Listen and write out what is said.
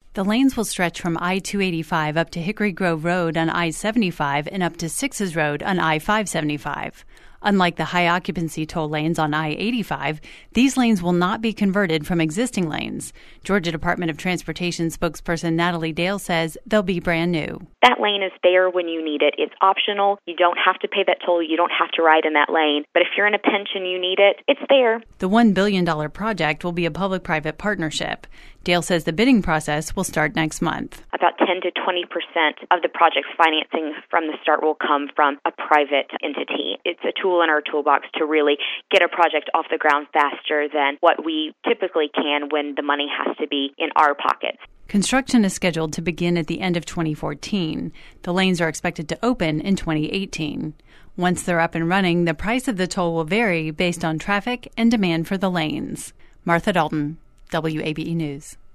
The lanes will stretch from I-285 up to Hickory Grove Road on I-75 and up to Sixes Road on I-575. Unlike the high-occupancy toll lanes on I-85, these lanes will not be converted from existing lanes. Georgia Department of Transportation spokesperson Natalie Dale says they'll be brand new. That lane is there when you need it. It's optional. You don't have to pay that toll. You don't have to ride in that lane. But if you're in a pinch and you need it, it's there. The $1 billion project will be a public-private partnership. Dale says the bidding process will start next month. About 10 to 20% of the project's financing from the start will come from a private entity. It's a tool in our toolbox to really get a project off the ground faster than what we typically can when the money has to be in our pockets. Construction is scheduled to begin at the end of 2014. The lanes are expected to open in 2018. Once they're up and running, the price of the toll will vary based on traffic and demand for the lanes. Martha Dalton, WABE News.